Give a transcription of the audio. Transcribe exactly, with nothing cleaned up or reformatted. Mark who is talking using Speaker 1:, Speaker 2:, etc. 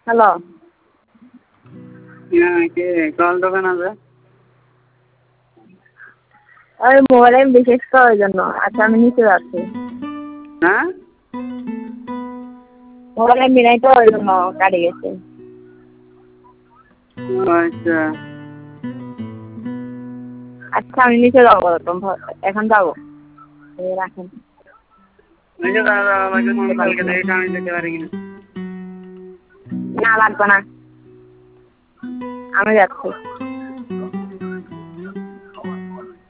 Speaker 1: Hello.
Speaker 2: হ্যাঁ, কে call দেবে না যে?
Speaker 1: ওই মোবাইলে বিশেষ করার জন্য। আচ্ছা আমি নিচে যাচ্ছি।
Speaker 2: হ্যাঁ?
Speaker 1: মোবাইলে মিলাই তো ওই জন্য কাটে গেছে।
Speaker 2: আচ্ছা।
Speaker 1: আচ্ছা আমি নিচে যাবো এখন যাবো। রাখেন।
Speaker 2: আচ্ছা দাদা আমাকে ফোন কালকে দেখে আমি যেতে পারি কিনা।
Speaker 1: না লাগবে না। আমি যাচ্ছি।